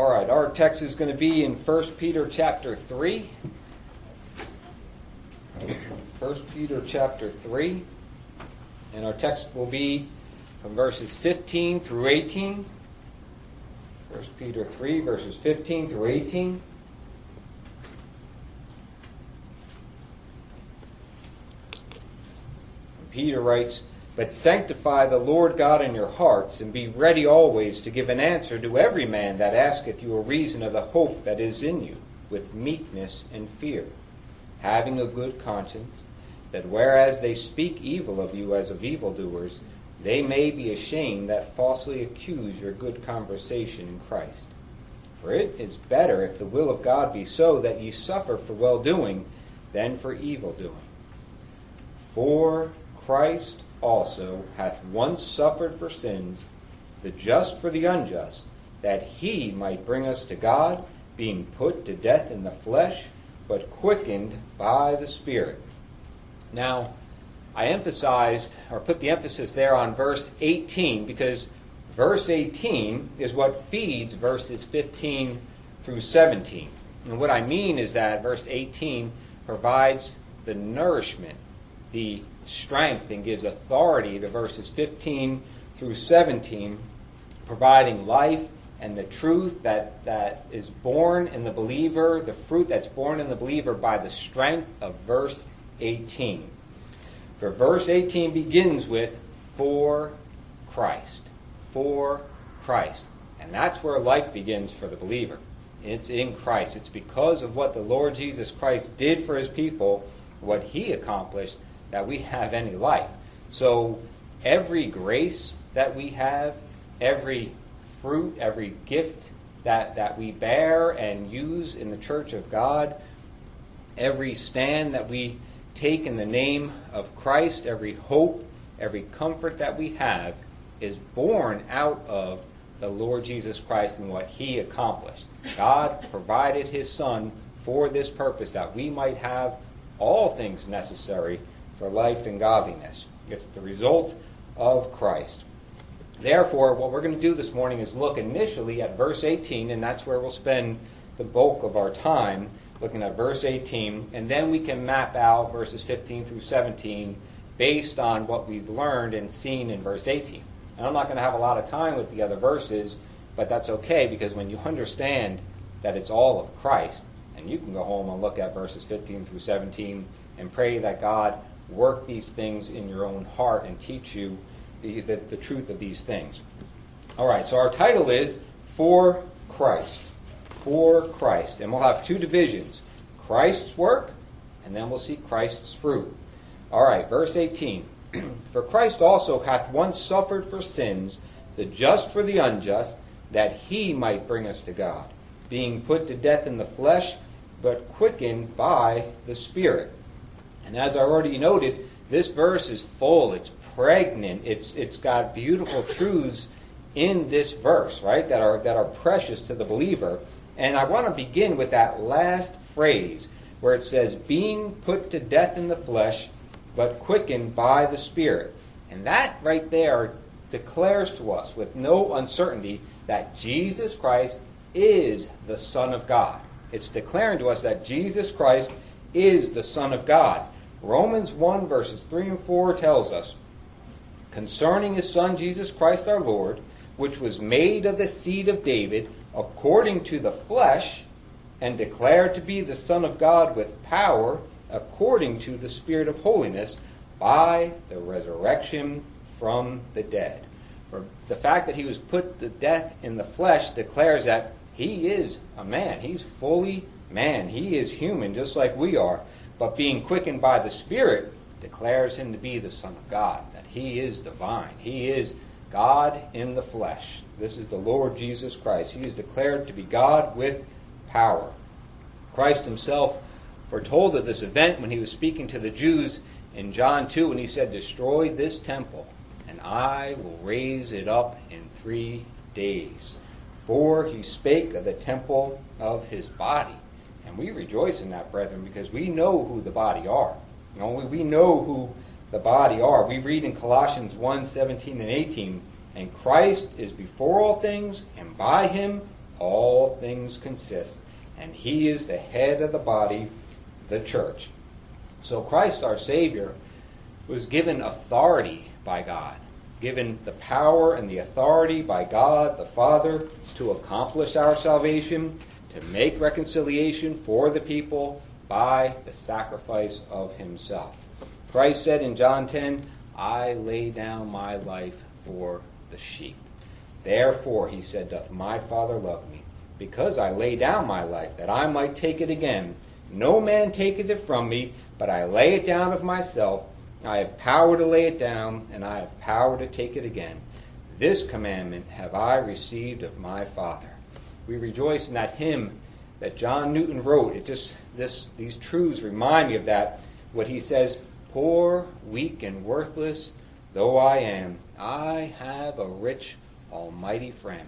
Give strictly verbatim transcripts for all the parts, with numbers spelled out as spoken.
All right, our text is going to be in First Peter chapter three. First Peter chapter three. And our text will be from verses fifteen through eighteen. First Peter three, verses fifteen through eighteen. And Peter writes, "But sanctify the Lord God in your hearts, and be ready always to give an answer to every man that asketh you a reason of the hope that is in you, with meekness and fear, having a good conscience, that whereas they speak evil of you as of evildoers, they may be ashamed that falsely accuse your good conversation in Christ. For it is better, if the will of God be so, that ye suffer for well-doing, than for evil-doing. For Christ also hath once suffered for sins, the just for the unjust, that he might bring us to God, being put to death in the flesh, but quickened by the Spirit." Now, I emphasized, or put the emphasis there on verse eighteen, because verse eighteen is what feeds verses fifteen through seventeen. And what I mean is that verse eighteen provides the nourishment, the strength, and gives authority to verses fifteen through seventeen, providing life and the truth that, that is born in the believer, the fruit that's born in the believer by the strength of verse eighteen. For verse eighteen begins with, "For Christ." For Christ. And that's where life begins for the believer. It's in Christ. It's because of what the Lord Jesus Christ did for his people, what he accomplished, that we have any life. So every grace that we have, every fruit, every gift that, that we bear and use in the church of God, every stand that we take in the name of Christ, every hope, every comfort that we have is born out of the Lord Jesus Christ and what he accomplished. God provided his Son for this purpose, that we might have all things necessary for life and godliness. It's the result of Christ. Therefore, what we're going to do this morning is look initially at verse eighteen, and that's where we'll spend the bulk of our time, looking at verse eighteen, and then we can map out verses fifteen through seventeen based on what we've learned and seen in verse eighteen. And I'm not going to have a lot of time with the other verses, but that's okay, because when you understand that it's all of Christ, and you can go home and look at verses fifteen through seventeen and pray that God work these things in your own heart and teach you the, the, the truth of these things. All right, so our title is For Christ. For Christ. And we'll have two divisions, Christ's work, and then we'll see Christ's fruit. All right, verse eighteen. "For Christ also hath once suffered for sins, the just for the unjust, that he might bring us to God, being put to death in the flesh, but quickened by the Spirit." And as I already noted, this verse is full, it's pregnant, it's it's got beautiful truths in this verse, right, that are that are precious to the believer. And I want to begin with that last phrase where it says, "being put to death in the flesh, but quickened by the Spirit." And that right there declares to us with no uncertainty that Jesus Christ is the Son of God. It's declaring to us that Jesus Christ is the Son of God. Romans one verses three and four tells us, "Concerning his Son Jesus Christ our Lord, which was made of the seed of David, according to the flesh, and declared to be the Son of God with power, according to the Spirit of holiness, by the resurrection from the dead." For the fact that he was put to death in the flesh declares that he is a man. He's fully man. He is human, just like we are. But being quickened by the Spirit declares him to be the Son of God, that he is divine. He is God in the flesh. This is the Lord Jesus Christ. He is declared to be God with power. Christ himself foretold of this event when he was speaking to the Jews in John two, and he said, "Destroy this temple, and I will raise it up in three days." For he spake of the temple of his body. And we rejoice in that, brethren, because we know who the body are. You know, we, we know who the body are. We read in Colossians one, seventeen and eighteen, "And Christ is before all things, and by him all things consist, and he is the head of the body, the church. So Christ our Savior was given authority by God, given the power and the authority by God the Father to accomplish our salvation, to make reconciliation for the people by the sacrifice of himself. Christ said in John ten, I lay down my life for the sheep. Therefore, he said, doth my Father love me, because I lay down my life, that I might take it again. No man taketh it from me, but I lay it down of myself. I have power to lay it down, and I have power to take it again. This commandment have I received of my Father. We rejoice in that hymn that John Newton wrote. It just this these truths remind me of that. What he says, poor, weak, and worthless though I am, I have a rich, almighty friend.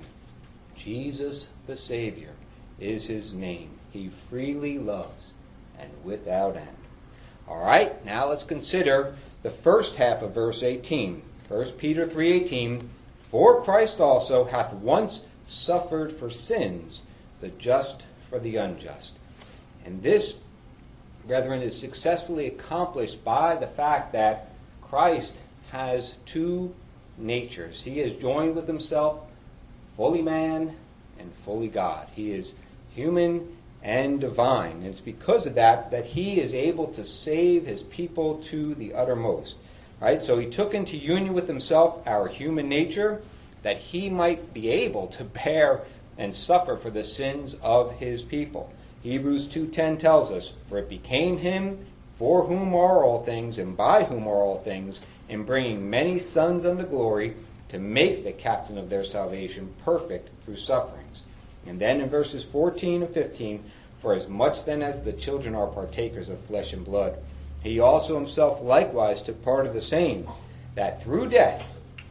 Jesus the Savior is his name. He freely loves and without end. All right, now let's consider the first half of verse eighteen. First Peter three eighteen, for Christ also hath once suffered for sins, the just for the unjust. And this, brethren, is successfully accomplished by the fact that Christ has two natures. He is joined with himself, fully man and fully God. He is human and divine. And it's because of that that he is able to save his people to the uttermost. Right? So he took into union with himself our human nature, that he might be able to bear and suffer for the sins of his people. Hebrews two ten tells us, for it became him for whom are all things, and by whom are all things, in bringing many sons unto glory, to make the captain of their salvation perfect through sufferings. And then in verses fourteen and fifteen, for as much then as the children are partakers of flesh and blood, he also himself likewise took part of the same, that through death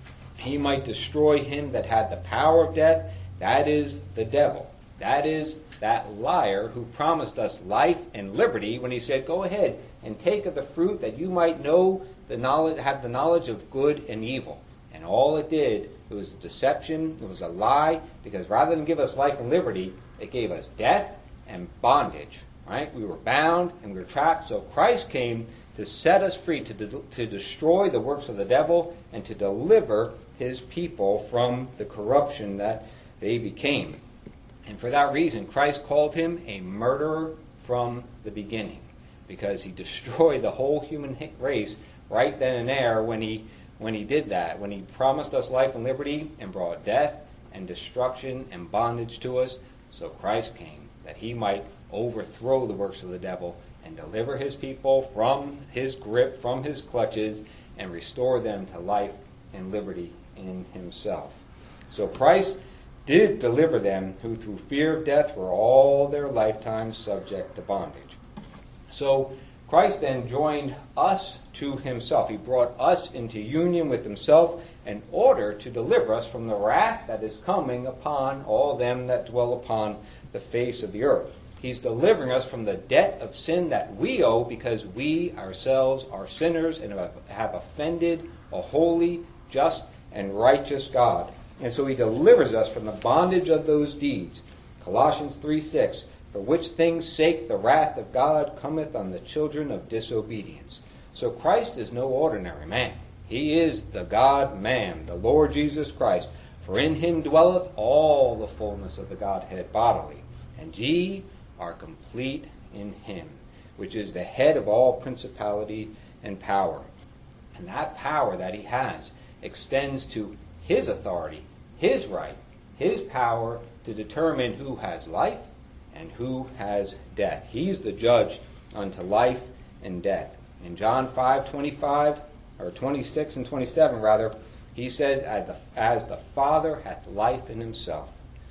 he might destroy him that had the power of death, that is, the devil. That is, that liar who promised us life and liberty when he said, go ahead and take of the fruit that you might know the knowledge, have the knowledge of good and evil. And all it did, it was a deception, it was a lie, because rather than give us life and liberty, it gave us death and bondage. Right? We were bound and we were trapped. So Christ came to set us free, to, de- to destroy the works of the devil, and to deliver his people from the corruption that they became. And for that reason, Christ called him a murderer from the beginning, because he destroyed the whole human race right then and there when he when he did that, when he promised us life and liberty and brought death and destruction and bondage to us. So Christ came that he might overthrow the works of the devil and deliver his people from his grip, from his clutches, and restore them to life and liberty in himself. So Christ did deliver them who through fear of death were all their lifetimes subject to bondage. So Christ then joined us to himself. He brought us into union with himself in order to deliver us from the wrath that is coming upon all them that dwell upon the face of the earth. He's delivering us from the debt of sin that we owe, because we ourselves are sinners and have offended a holy, just, and righteous God. And so he delivers us from the bondage of those deeds. Colossians three six, for which things sake the wrath of God cometh on the children of disobedience. So Christ is no ordinary man. He is the God-man, the Lord Jesus Christ. For in him dwelleth all the fullness of the Godhead bodily. And ye are complete in him, which is the head of all principality and power. And that power that he has extends to his authority, his right, his power to determine who has life and who has death. He's the judge unto life and death. In John five twenty-five, or twenty-six and twenty-seven rather, he said, as the, as the Father hath life in himself,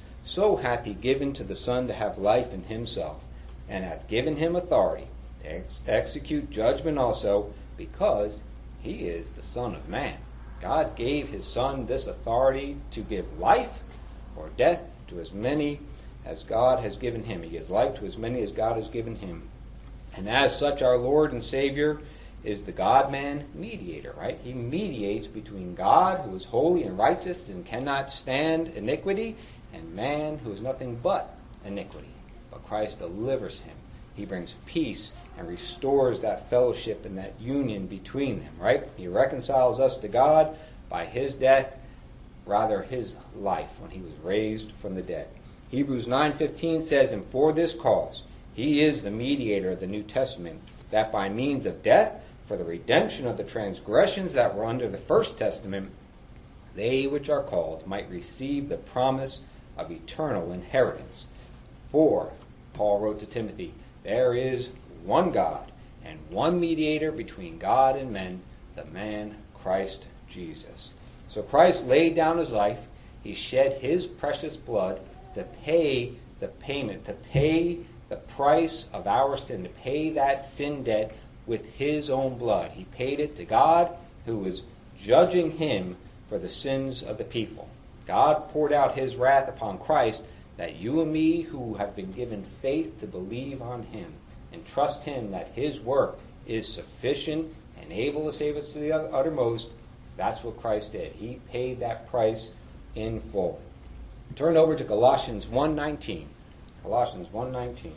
so hath he given to the Son to have life in himself, and hath given him authority to ex- execute judgment also, because he is the Son of Man. God gave his Son this authority to give life or death to as many as God has given him. He gives life to as many as God has given him. And as such, our Lord and Savior is the God-man mediator, right? He mediates between God, who is holy and righteous and cannot stand iniquity, and man, who is nothing but iniquity. But Christ delivers him. He brings peace and restores that fellowship and that union between them, right? He reconciles us to God by his death, rather his life, when he was raised from the dead. Hebrews nine fifteen says, "And for this cause he is the mediator of the New Testament, that by means of death, for the redemption of the transgressions that were under the first testament, they which are called might receive the promise of eternal inheritance. For," Paul wrote to Timothy, "there is one God and one mediator between God and men, the man Christ Jesus." So Christ laid down his life. He shed his precious blood to pay the payment, to pay the price of our sin, to pay that sin debt with his own blood. He paid it to God, who was judging him for the sins of the people. God poured out his wrath upon Christ, that you and me, who have been given faith to believe on him and trust him that his work is sufficient and able to save us to the uttermost, that's what Christ did. He paid that price in full. Turn over to Colossians one nineteen. Colossians one nineteen.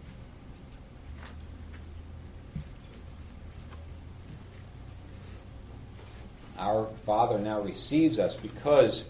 Our Father now receives us because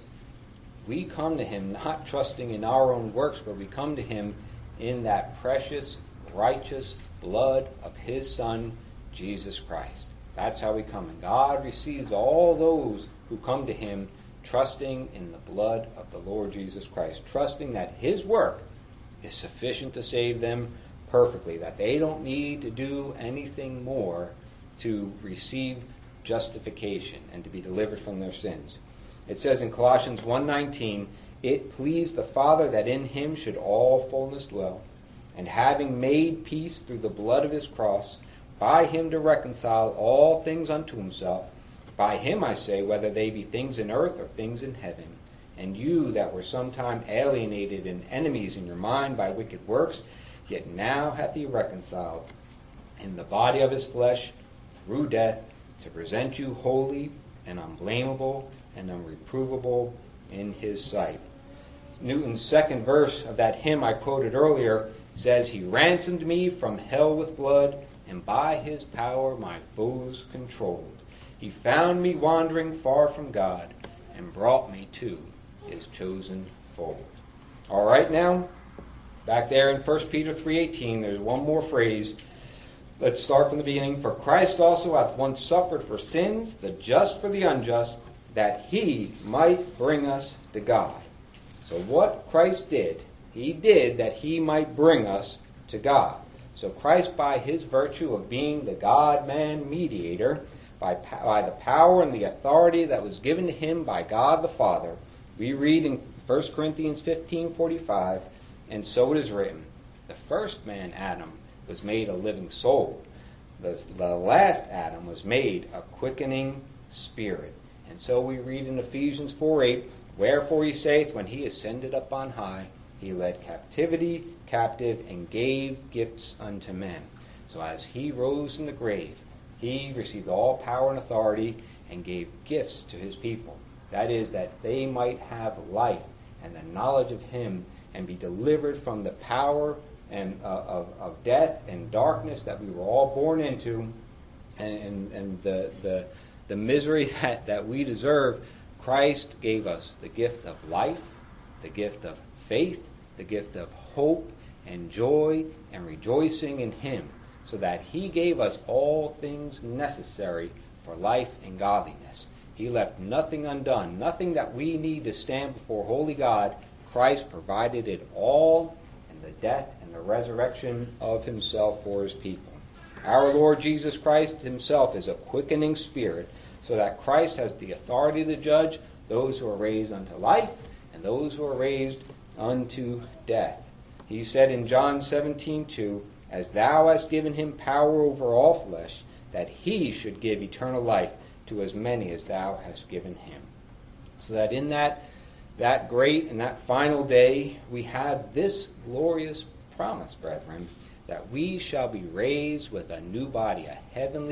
we come to him not trusting in our own works, but we come to him in that precious, righteous blood of his Son, Jesus Christ. That's how we come. And God receives all those who come to him trusting in the blood of the Lord Jesus Christ, trusting that his work is sufficient to save them perfectly, that they don't need to do anything more to receive justification and to be delivered from their sins. It says in Colossians one nineteen, "It pleased the Father that in him should all fullness dwell, and having made peace through the blood of his cross, by him to reconcile all things unto himself. By him, I say, whether they be things in earth or things in heaven. And you that were sometime alienated and enemies in your mind by wicked works, yet now hath he reconciled in the body of his flesh through death, to present you holy and unblameable and unreprovable in his sight." Newton's second verse of that hymn I quoted earlier says, "He ransomed me from hell with blood, and by his power my foes controlled. He found me wandering far from God, and brought me to his chosen fold." All right, now, back there in First Peter three eighteen, there's one more phrase. Let's start from the beginning. "For Christ also hath once suffered for sins, the just for the unjust, that he might bring us to God." So what Christ did, he did that he might bring us to God. So Christ, by his virtue of being the God-man mediator, by, by the power and the authority that was given to him by God the Father, we read in First Corinthians fifteen forty-five, "And so it is written, the first man, Adam, was made a living soul. The, the last Adam was made a quickening spirit." And so we read in Ephesians four eight, "Wherefore he saith, when he ascended up on high, he led captivity captive and gave gifts unto men." So as he rose in the grave, he received all power and authority and gave gifts to his people. That is, that they might have life and the knowledge of him and be delivered from the power and uh, of, of death and darkness that we were all born into, and, and, and the, the, the misery that, that we deserve. Christ gave us the gift of life, the gift of faith, the gift of hope and joy and rejoicing in him, so that he gave us all things necessary for life and godliness. He left nothing undone, nothing that we need to stand before holy God. Christ provided it all in the death and the resurrection of himself for his people. Our Lord Jesus Christ himself is a quickening spirit, so that Christ has the authority to judge those who are raised unto life and those who are raised unto death. He said in John seventeen two, "As thou hast given him power over all flesh, that he should give eternal life to as many as thou hast given him." So that in that, that great and that final day, we have this glorious promise, brethren, that we shall be raised with a new body, a heavenly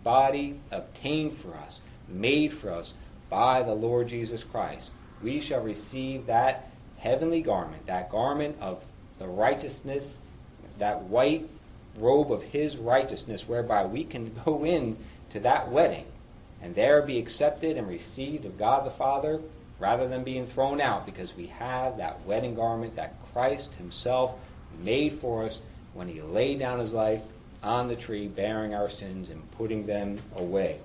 body obtained for us, made for us by the Lord Jesus Christ. We shall receive that heavenly garment, that garment of the righteousness, that white robe of his righteousness, whereby we can go in to that wedding and there be accepted and received of God the Father, rather than being thrown out, because we have that wedding garment that Christ himself made for us when he laid down his life on the tree, bearing our sins and putting them away.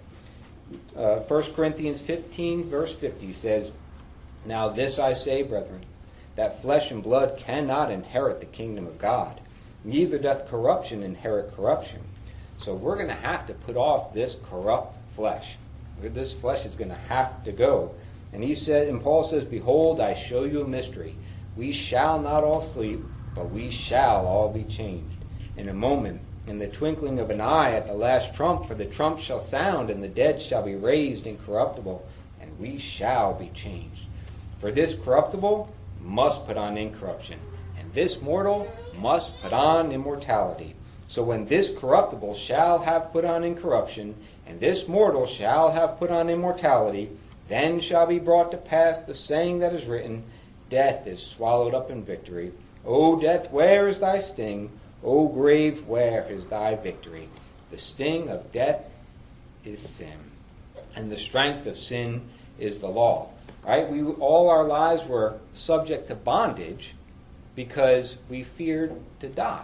Uh, First Corinthians fifteen, verse fifty says, "Now this I say, brethren, that flesh and blood cannot inherit the kingdom of God, neither doth corruption inherit corruption." So we're going to have to put off this corrupt flesh. This flesh is going to have to go. And he said, and Paul says, "Behold, I show you a mystery. We shall not all sleep, but we shall all be changed. In a moment, in the twinkling of an eye, at the last trump, for the trump shall sound, and the dead shall be raised incorruptible, and we shall be changed. For this corruptible must put on incorruption, and this mortal must put on immortality. So when this corruptible shall have put on incorruption, and this mortal shall have put on immortality, then shall be brought to pass the saying that is written, Death is swallowed up in victory. O death, where is thy sting? O grave, where is thy victory? The sting of death is sin, and the strength of sin is the law." Right? We all our lives were subject to bondage because we feared to die.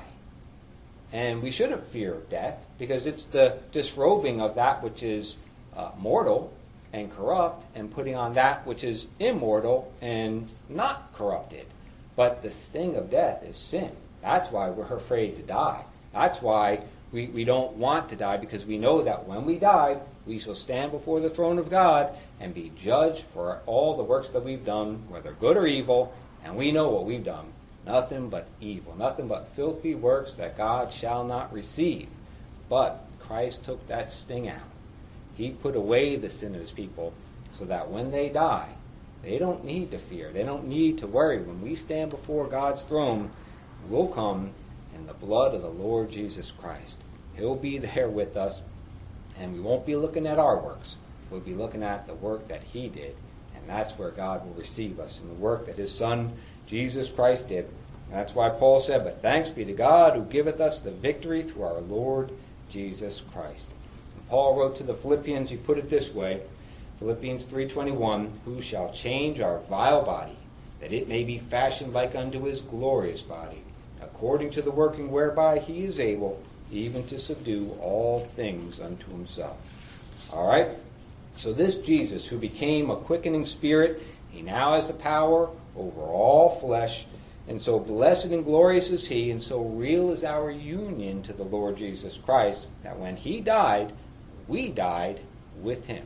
And we shouldn't fear death, because it's the disrobing of that which is uh, mortal and corrupt, and putting on that which is immortal and not corrupted. But the sting of death is sin. That's why we're afraid to die. That's why we, we don't want to die, because we know that when we die, we shall stand before the throne of God and be judged for all the works that we've done, whether good or evil, and we know what we've done. Nothing but evil, nothing but filthy works that God shall not receive. But Christ took that sting out. He put away the sin of his people, so that when they die, they don't need to fear. They don't need to worry. When we stand before God's throne, we'll come in the blood of the Lord Jesus Christ. He'll be there with us, and we won't be looking at our works. We'll be looking at the work that he did, and that's where God will receive us, in the work that his Son, Jesus Christ, did. That's why Paul said, "But thanks be to God who giveth us the victory through our Lord Jesus Christ." And Paul wrote to the Philippians, he put it this way, Philippians three twenty-one, "Who shall change our vile body, that it may be fashioned like unto his glorious body, according to the working whereby he is able even to subdue all things unto himself." All right? So this Jesus, who became a quickening spirit, he now has the power over all flesh. And so blessed and glorious is he, and so real is our union to the Lord Jesus Christ, that when he died, we died with him.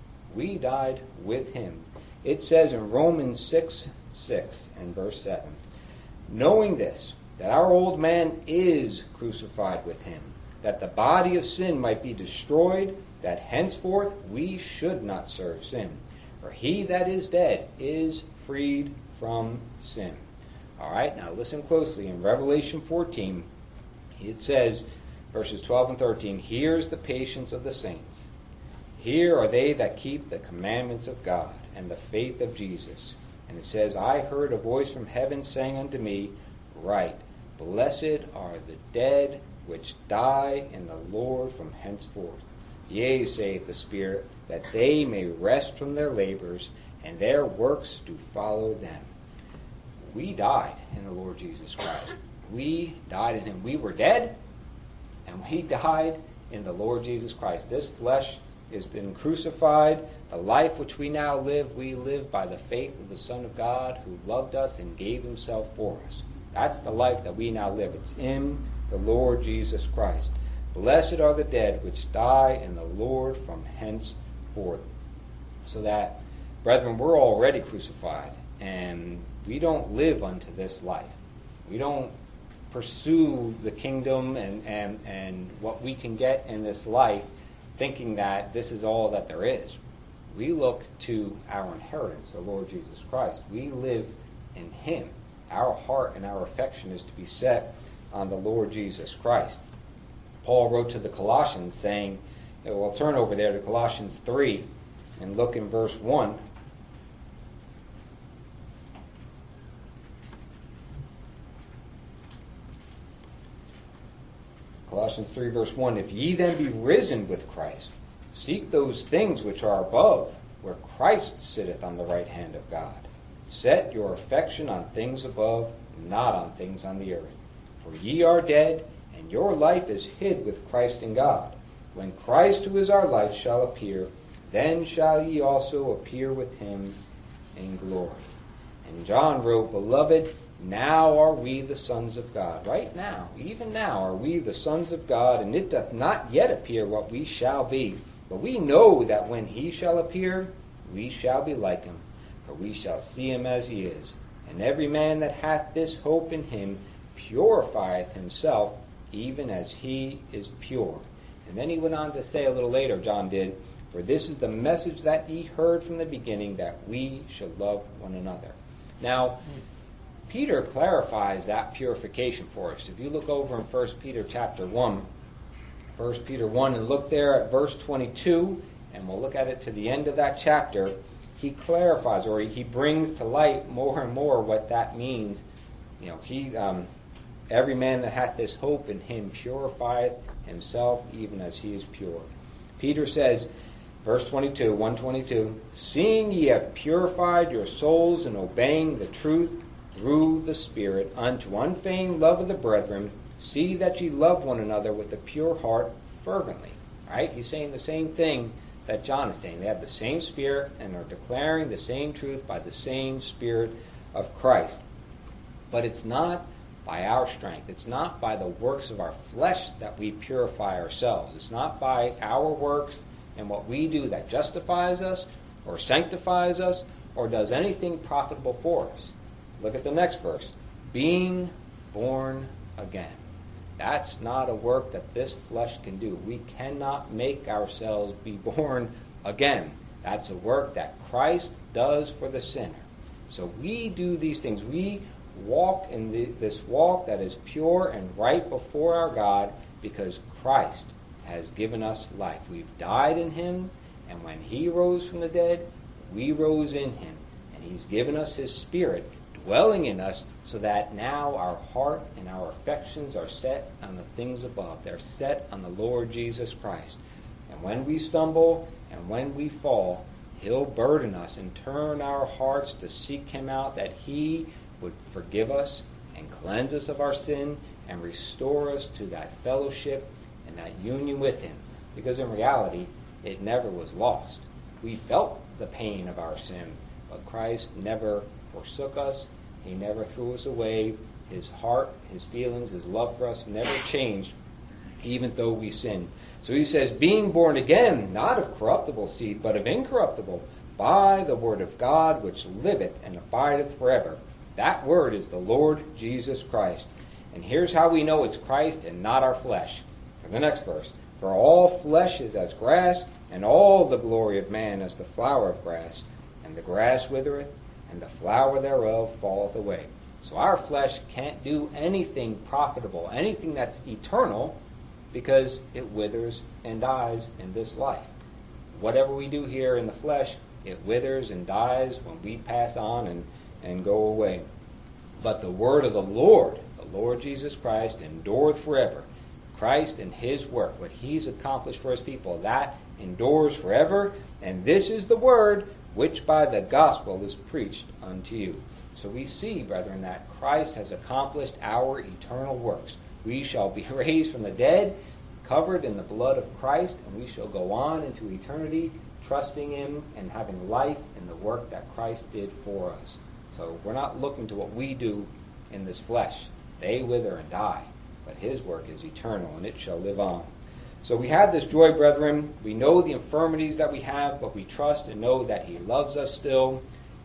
We died with him. It says in Romans six, six and verse seven, "Knowing this, that our old man is crucified with him, that the body of sin might be destroyed, that henceforth we should not serve sin. For he that is dead is freed from sin." All right, now listen closely. In Revelation fourteen, it says, verses twelve and thirteen, "Here's the patience of the saints. Here are they that keep the commandments of God and the faith of Jesus." And it says, "I heard a voice from heaven saying unto me, Write, Blessed are the dead which die in the Lord from henceforth. Yea, saith the Spirit, that they may rest from their labors, and their works do follow them." We died in the Lord Jesus Christ. We died in him. We were dead, and we died in the Lord Jesus Christ. This flesh has been crucified. The life which we now live, we live by the faith of the Son of God, who loved us and gave himself for us. That's the life that we now live. It's in the Lord Jesus Christ. Blessed are the dead which die in the Lord from henceforth. So that, brethren, we're already crucified, and we don't live unto this life. We don't pursue the kingdom and, and, and what we can get in this life thinking that this is all that there is. We look to our inheritance, the Lord Jesus Christ. We live in him. Our heart and our affection is to be set on the Lord Jesus Christ. Paul wrote to the Colossians saying we'll turn over there to Colossians three and look in verse one. Colossians three, verse one, if ye then be risen with Christ, seek those things which are above, where Christ sitteth on the right hand of God. Set your affection on things above, not on things on the earth. For ye are dead, and your life is hid with Christ in God. When Christ, who is our life, shall appear, then shall ye also appear with him in glory. And John wrote, Beloved, now are we the sons of God. Right now, even now, are we the sons of God, and it doth not yet appear what we shall be. But we know that when he shall appear, we shall be like him, for we shall see him as he is. And every man that hath this hope in him purifieth himself, even as he is pure. And then he went on to say a little later, John did, For this is the message that ye heard from the beginning, that we should love one another. Now, Peter clarifies that purification for us. If you look over in First Peter chapter one, First Peter one, and look there at verse twenty-two, and we'll look at it to the end of that chapter, he clarifies, or he brings to light more and more what that means. You know, he, um, every man that hath this hope in him purifieth himself, even as he is pure. Peter says, verse twenty-two, one twenty-two, seeing ye have purified your souls in obeying the truth through the Spirit unto unfeigned love of the brethren, see that ye love one another with a pure heart fervently. Right? He's saying the same thing that John is saying. They have the same Spirit and are declaring the same truth by the same Spirit of Christ. But it's not by our strength. It's not by the works of our flesh that we purify ourselves. It's not by our works and what we do that justifies us or sanctifies us or does anything profitable for us. Look at the next verse. Being born again. That's not a work that this flesh can do. We cannot make ourselves be born again. That's a work that Christ does for the sinner. So we do these things. We walk in the, this walk that is pure and right before our God because Christ has given us life. We've died in him, and when he rose from the dead, we rose in him. And he's given us his Spirit dwelling in us so that now our heart and our affections are set on the things above. They're set on the Lord Jesus Christ. And when we stumble and when we fall, he'll burden us and turn our hearts to seek him out, that he would forgive us and cleanse us of our sin and restore us to that fellowship and that union with him. Because in reality, it never was lost. We felt the pain of our sin, but Christ never forsook us. He never threw us away. His heart, his feelings, his love for us never changed, even though we sinned. So he says, being born again, not of corruptible seed, but of incorruptible, by the word of God, which liveth and abideth forever. That word is the Lord Jesus Christ. And here's how we know it's Christ and not our flesh. For the next verse, for all flesh is as grass, and all the glory of man as the flower of grass. And the grass withereth, and the flower thereof falleth away. So our flesh can't do anything profitable, anything that's eternal, because it withers and dies in this life. Whatever we do here in the flesh, it withers and dies when we pass on and, and go away. But the word of the Lord, the Lord Jesus Christ, endureth forever. Christ and his work, what he's accomplished for his people, that endures forever. And this is the word which by the gospel is preached unto you. So we see, brethren, that Christ has accomplished our eternal works. We shall be raised from the dead, covered in the blood of Christ, and we shall go on into eternity, trusting him and having life in the work that Christ did for us. So we're not looking to what we do in this flesh. They wither and die, but his work is eternal, and it shall live on. So we have this joy, brethren. We know the infirmities that we have, but we trust and know that he loves us still,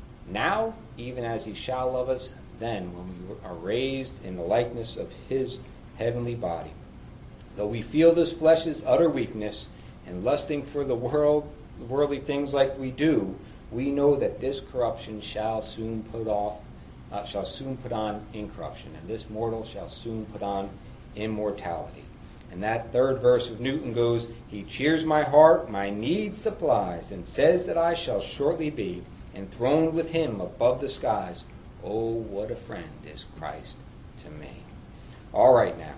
now, even as he shall love us then, when we are raised in the likeness of his heavenly body. Though we feel this flesh's utter weakness, and lusting for the world, worldly things like we do, we know that this corruption shall soon put off, uh, shall soon put on incorruption, and this mortal shall soon put on immortality. And that third verse of Newton goes, He cheers my heart, my needs supplies, and says that I shall shortly be enthroned with him above the skies. Oh, what a friend is Christ to me. All right now.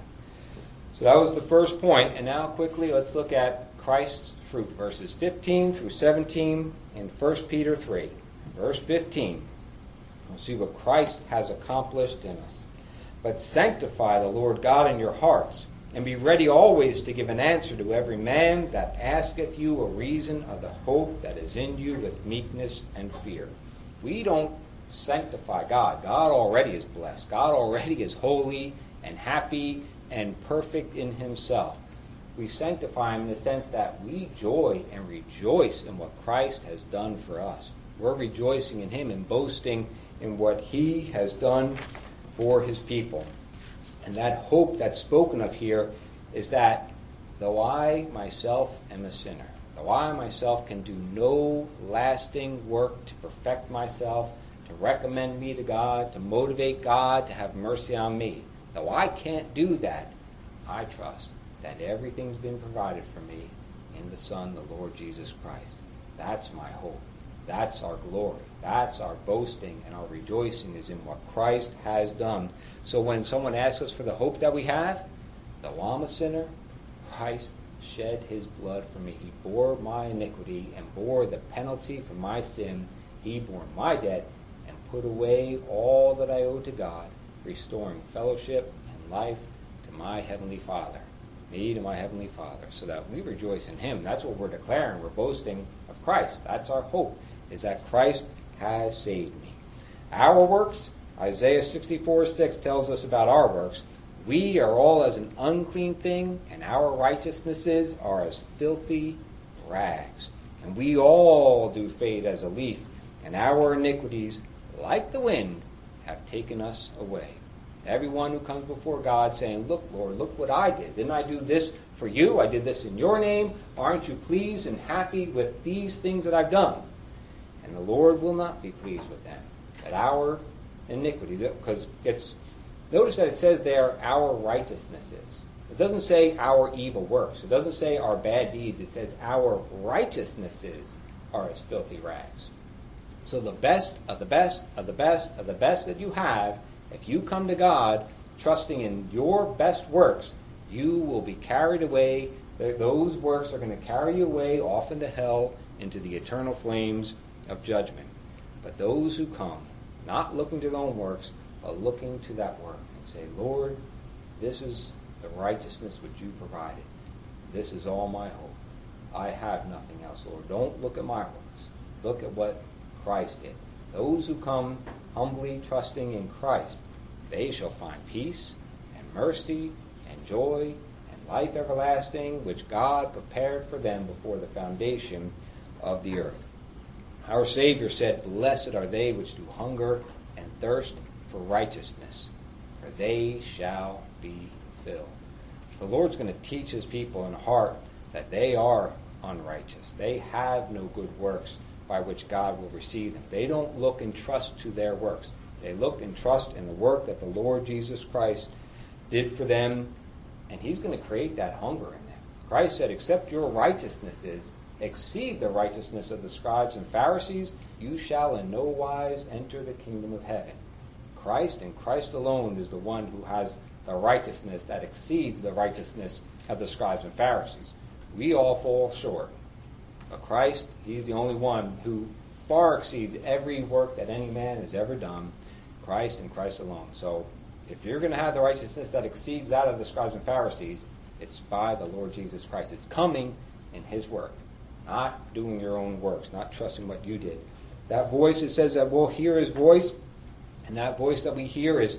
So that was the first point, and now quickly let's look at Christ's fruit, verses fifteen through seventeen in First Peter three. Verse fifteen. We'll see what Christ has accomplished in us. But sanctify the Lord God in your hearts, and be ready always to give an answer to every man that asketh you a reason of the hope that is in you with meekness and fear. We don't sanctify God. God already is blessed. God already is holy and happy and perfect in himself. We sanctify him in the sense that we joy and rejoice in what Christ has done for us. We're rejoicing in him and boasting in what he has done for his people. And that hope that's spoken of here is that though I myself am a sinner, though I myself can do no lasting work to perfect myself, to recommend me to God, to motivate God to have mercy on me, though I can't do that, I trust that everything's been provided for me in the Son, the Lord Jesus Christ. That's my hope. That's our glory. That's our boasting, and our rejoicing is in what Christ has done. So when someone asks us for the hope that we have, though I'm a sinner, Christ shed his blood for me. He bore my iniquity and bore the penalty for my sin. He bore my debt and put away all that I owe to God, restoring fellowship and life to my Heavenly Father. Me to my Heavenly Father, so that we rejoice in him. That's what we're declaring. We're boasting of Christ. That's our hope, is that Christ has saved me. Our works, Isaiah sixty-four six tells us about our works. We are all as an unclean thing, and our righteousnesses are as filthy rags. And we all do fade as a leaf, and our iniquities, like the wind, have taken us away. Everyone who comes before God saying, look, Lord, look what I did. Didn't I do this for you? I did this in your name. Aren't you pleased and happy with these things that I've done? And the Lord will not be pleased with them. That our iniquities, because it's, notice that it says there, our righteousnesses. It doesn't say our evil works. It doesn't say our bad deeds. It says our righteousnesses are as filthy rags. So the best of the best of the best of the best that you have, if you come to God trusting in your best works, you will be carried away. Those works are going to carry you away off into hell, into the eternal flames of judgment. But those who come, not looking to their own works, but looking to that work and say, Lord, this is the righteousness which you provided. This is all my hope. I have nothing else, Lord. Don't look at my works. Look at what Christ did. Those who come humbly trusting in Christ, they shall find peace and mercy and joy and life everlasting, which God prepared for them before the foundation of the earth. Our Savior said, blessed are they which do hunger and thirst for righteousness, for they shall be filled. The Lord's going to teach his people in heart that they are unrighteous. They have no good works by which God will receive them. They don't look and trust to their works. They look and trust in the work that the Lord Jesus Christ did for them, and he's going to create that hunger in them. Christ said, except your righteousnesses exceed the righteousness of the scribes and Pharisees, you shall in no wise enter the kingdom of heaven. Christ and Christ alone is the one who has the righteousness that exceeds the righteousness of the scribes and Pharisees. We all fall short. But Christ, he's the only one who far exceeds every work that any man has ever done. Christ and Christ alone. So if you're going to have the righteousness that exceeds that of the scribes and Pharisees, it's by the Lord Jesus Christ. It's coming in his work. Not doing your own works, not trusting what you did. That voice, it says that we'll hear his voice, and that voice that we hear is,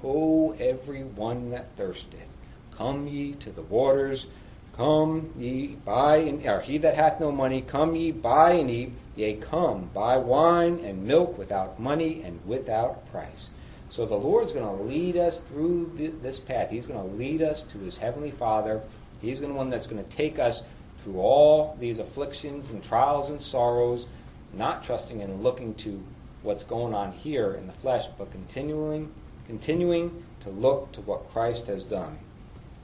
O every one that thirsteth, come ye to the waters, come ye buy and or he that hath no money, come ye buy and eat, yea, come buy wine and milk without money and without price. So the Lord's going to lead us through th- this path. He's going to lead us to his heavenly Father. He's the one that's going to take us through all these afflictions and trials and sorrows, not trusting and looking to what's going on here in the flesh, but continuing, continuing to look to what Christ has done.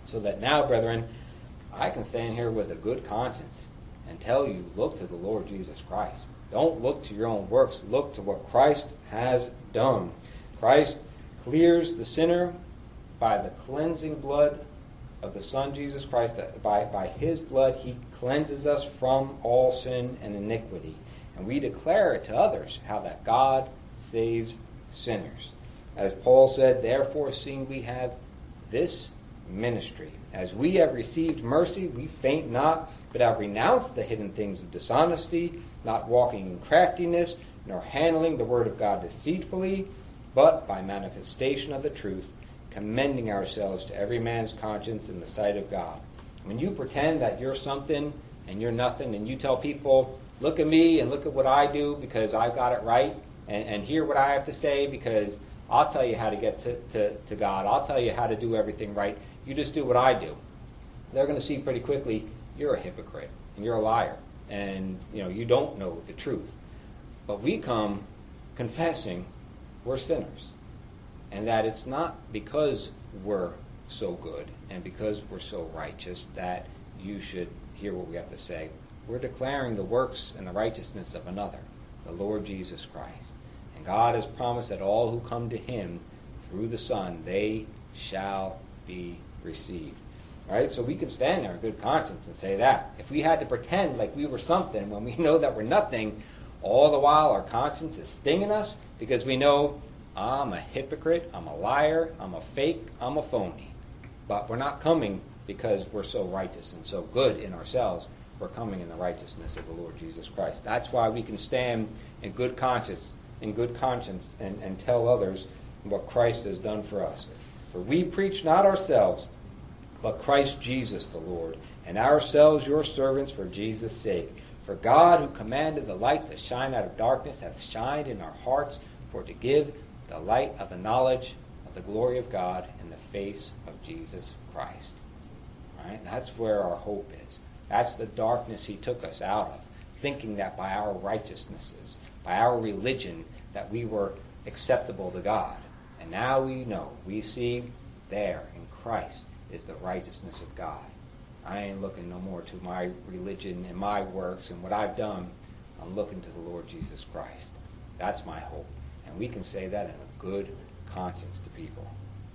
So that now, brethren, I can stand here with a good conscience and tell you, look to the Lord Jesus Christ. Don't look to your own works. Look to what Christ has done. Christ clears the sinner by the cleansing blood of the Son, Jesus Christ. By, by his blood, he cleanses us from all sin and iniquity. And we declare it to others how that God saves sinners. As Paul said, therefore, seeing we have this ministry, as we have received mercy, we faint not, but have renounced the hidden things of dishonesty, not walking in craftiness, nor handling the word of God deceitfully, but by manifestation of the truth, commending ourselves to every man's conscience in the sight of God. When you pretend that you're something and you're nothing, and you tell people, look at me and look at what I do because I've got it right, and, and hear what I have to say because I'll tell you how to get to, to, to God. I'll tell you how to do everything right. You just do what I do. They're going to see pretty quickly you're a hypocrite and you're a liar, and you know you don't know the truth. But we come confessing we're sinners, and that it's not because we're so good and because we're so righteous that you should hear what we have to say. We're declaring the works and the righteousness of another, the Lord Jesus Christ. And God has promised that all who come to him through the Son, they shall be received. All right, so we can stand there in good conscience and say that. If we had to pretend like we were something when we know that we're nothing, all the while our conscience is stinging us because we know I'm a hypocrite, I'm a liar, I'm a fake, I'm a phony. But we're not coming because we're so righteous and so good in ourselves. We're coming in the righteousness of the Lord Jesus Christ. That's why we can stand in good conscience, in good conscience and, and tell others what Christ has done for us. For we preach not ourselves, but Christ Jesus the Lord, and ourselves your servants for Jesus' sake. For God, who commanded the light to shine out of darkness, hath shined in our hearts for to give the light of the knowledge of the glory of God in the face of Jesus Christ. All right? That's where our hope is. That's the darkness he took us out of, thinking that by our righteousnesses, by our religion, that we were acceptable to God. And now we know, we see there in Christ is the righteousness of God. I ain't looking no more to my religion and my works and what I've done. I'm looking to the Lord Jesus Christ. That's my hope. And we can say that in a good conscience to people.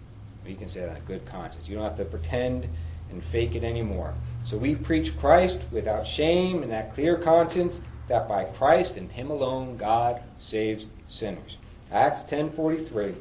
We can say that in a good conscience. You don't have to pretend and fake it anymore. So we preach Christ without shame and that clear conscience that by Christ and him alone God saves sinners. Acts ten forty-three,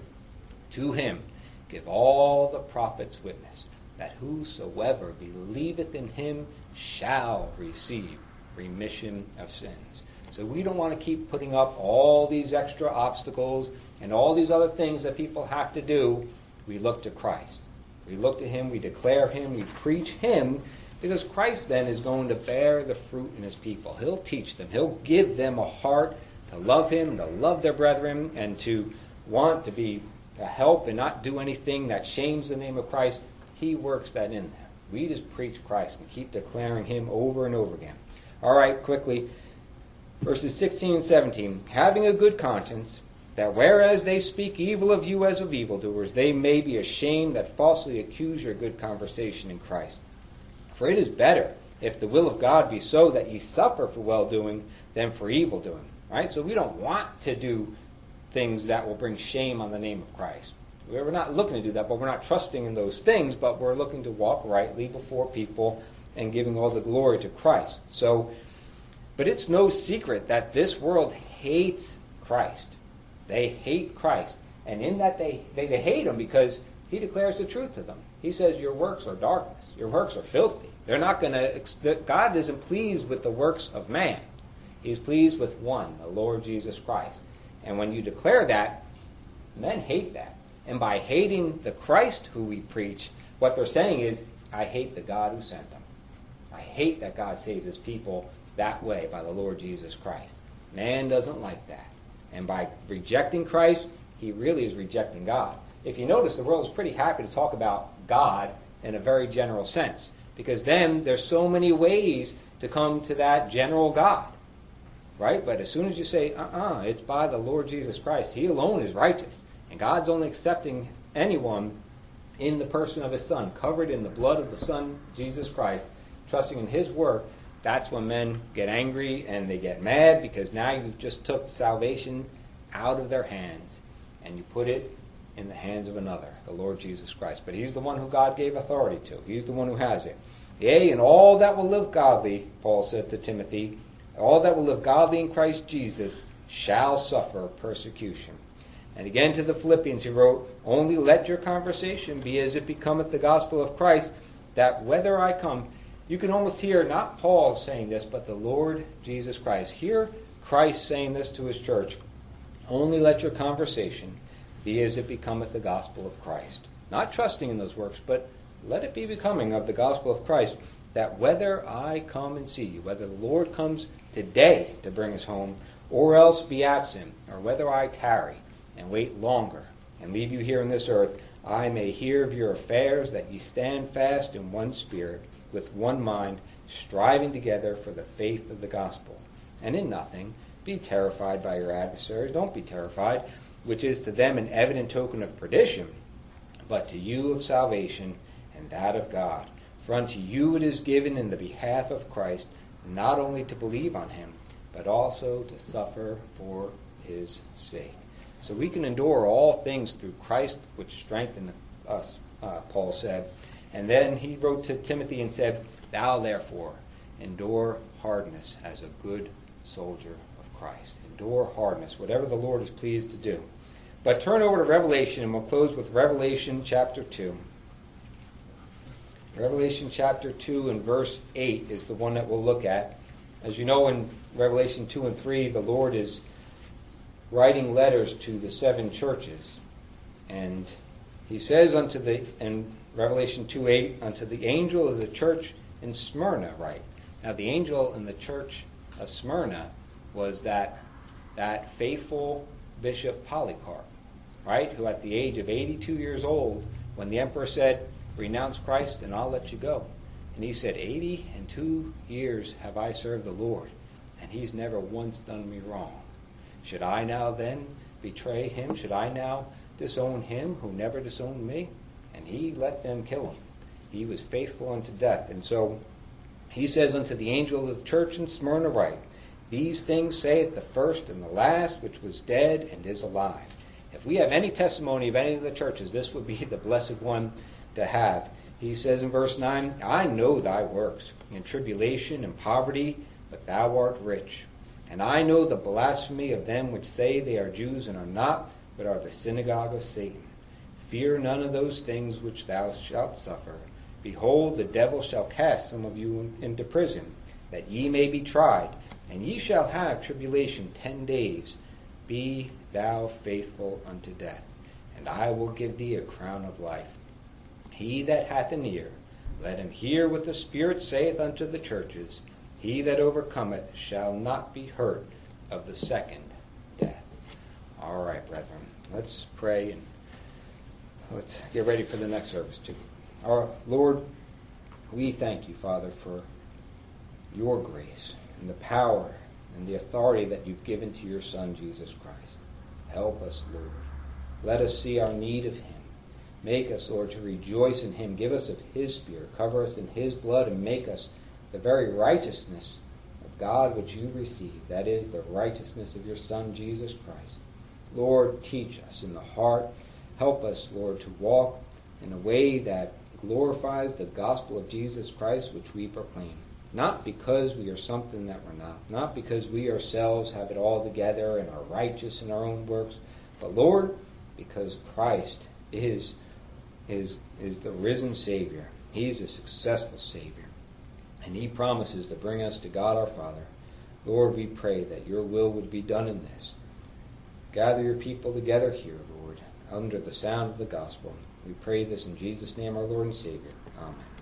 to him give all the prophets witness that whosoever believeth in him shall receive remission of sins. So we don't want to keep putting up all these extra obstacles and all these other things that people have to do. We look to Christ. We look to him, we declare him, we preach him, because Christ then is going to bear the fruit in his people. He'll teach them. He'll give them a heart to love him, to love their brethren, and to want to be a help and not do anything that shames the name of Christ. He works that in them. We just preach Christ and keep declaring him over and over again. All right, quickly. Verses sixteen and seventeen. Having a good conscience, that whereas they speak evil of you as of evildoers, they may be ashamed that falsely accuse your good conversation in Christ. For it is better, if the will of God be so, that ye suffer for well-doing than for evil-doing. Right? So we don't want to do things that will bring shame on the name of Christ. We're not looking to do that, but we're not trusting in those things, but we're looking to walk rightly before people and giving all the glory to Christ. So, but it's no secret that this world hates Christ. They hate Christ. And in that they, they, they hate him because he declares the truth to them. He says, your works are darkness. Your works are filthy. They're not going to, God isn't pleased with the works of man. He's pleased with one, the Lord Jesus Christ. And when you declare that, men hate that. And by hating the Christ who we preach, what they're saying is, I hate the God who sent them. I hate that God saves his people that way by the Lord Jesus Christ. Man doesn't like that. And by rejecting Christ, he really is rejecting God. If you notice, the world is pretty happy to talk about God in a very general sense, because then there's so many ways to come to that general God. Right? But as soon as you say, uh-uh, it's by the Lord Jesus Christ, he alone is righteous, and God's only accepting anyone in the person of his Son, covered in the blood of the Son, Jesus Christ, trusting in his work, that's when men get angry and they get mad, because now you just took salvation out of their hands and you put it in the hands of another, the Lord Jesus Christ. But he's the one who God gave authority to. He's the one who has it. Yea, and all that will live godly, Paul said to Timothy, all that will live godly in Christ Jesus shall suffer persecution. And again to the Philippians he wrote, only let your conversation be as it becometh the gospel of Christ, that whether I come, you can almost hear not Paul saying this, but the Lord Jesus Christ. Hear Christ saying this to his church. Only let your conversation be as it becometh the gospel of Christ. Not trusting in those works, but let it be becoming of the gospel of Christ, that whether I come and see you, whether the Lord comes today to bring us home, or else be absent, or whether I tarry and wait longer and leave you here on this earth, I may hear of your affairs, that ye stand fast in one spirit, with one mind, striving together for the faith of the gospel. And in nothing be terrified by your adversaries. Don't be terrified, which is to them an evident token of perdition, but to you of salvation, and that of God. For unto you it is given in the behalf of Christ, not only to believe on him, but also to suffer for his sake. So we can endure all things through Christ, which strengtheneth us, uh, Paul said. And then he wrote to Timothy and said, thou therefore endure hardness as a good soldier of Christ. Endure hardness, whatever the Lord is pleased to do. But turn over to Revelation, and we'll close with Revelation chapter two. Revelation chapter two and verse eight is the one that we'll look at. As you know, in Revelation two and three, the Lord is writing letters to the seven churches. And he says unto the, in Revelation two eight, unto the angel of the church in Smyrna write. Now the angel in the church of Smyrna was that, that faithful Bishop Polycarp, right? Who at the age of eighty-two years old, when the emperor said, renounce Christ and I'll let you go. And he said, eighty and two years have I served the Lord, and he's never once done me wrong. Should I now then betray him? Should I now disown him who never disowned me? And he let them kill him. He was faithful unto death. And so he says unto the angel of the church in Smyrna write, these things saith the first and the last, which was dead and is alive. If we have any testimony of any of the churches, this would be the blessed one to have. He says in verse nine, I know thy works, in tribulation and poverty, but thou art rich. And I know the blasphemy of them which say they are Jews and are not, but are the synagogue of Satan. Fear none of those things which thou shalt suffer. Behold, the devil shall cast some of you into prison, that ye may be tried, and ye shall have tribulation ten days. Be thou faithful unto death, and I will give thee a crown of life. He that hath an ear, let him hear what the Spirit saith unto the churches. He that overcometh shall not be hurt of the second death. All right, brethren, let's pray and let's get ready for the next service too. Our Lord, we thank you, Father, for your grace and the power and the authority that you've given to your Son, Jesus Christ. Help us, Lord. Let us see our need of him. Make us, Lord, to rejoice in him. Give us of his Spirit. Cover us in his blood and make us the very righteousness of God which you receive. That is, the righteousness of your Son, Jesus Christ. Lord, teach us in the heart. Help us, Lord, to walk in a way that glorifies the gospel of Jesus Christ which we proclaim. Not because we are something that we're not. Not because we ourselves have it all together and are righteous in our own works. But, Lord, because Christ is Is, is the risen Savior. He's a successful Savior. And he promises to bring us to God our Father. Lord, we pray that your will would be done in this. Gather your people together here, Lord, under the sound of the gospel. We pray this in Jesus' name, our Lord and Savior. Amen.